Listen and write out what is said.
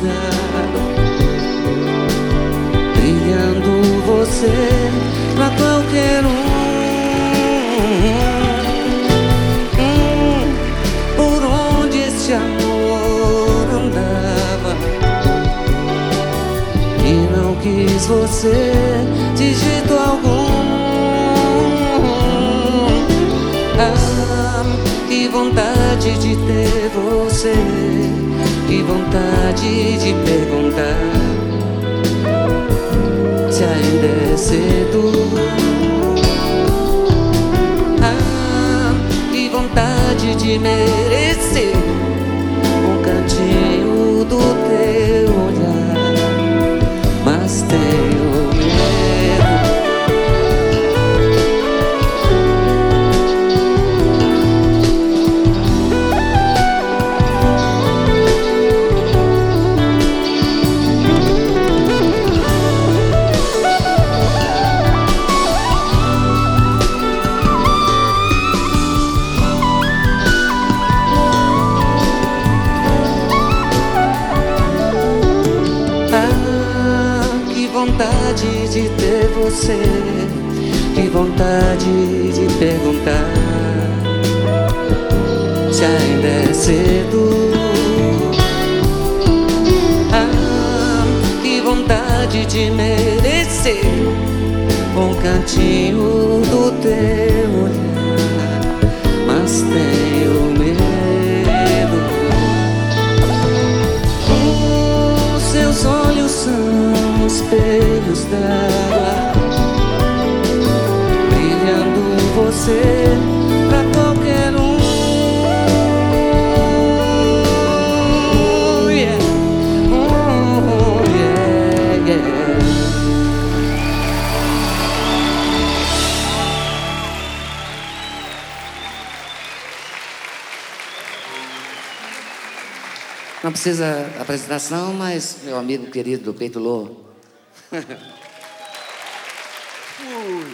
dela, brilhando você pra qualquer por onde esse amor andava, e não quis você de jeito algum. Ah, que vontade de ter você, que vontade de perguntar se ainda é cedo. Ah, que vontade de merecer um cantinho do teu olhar, mas tenho medo. Vontade de ter você, que vontade de perguntar se ainda é cedo. Ah, que vontade de merecer um cantinho do teu olhar, mas tenho medo. Os seus olhos são espelhos dela, brilhando você pra qualquer yeah. Yeah, yeah. Não precisa apresentação, mas meu amigo querido do Peito Lô.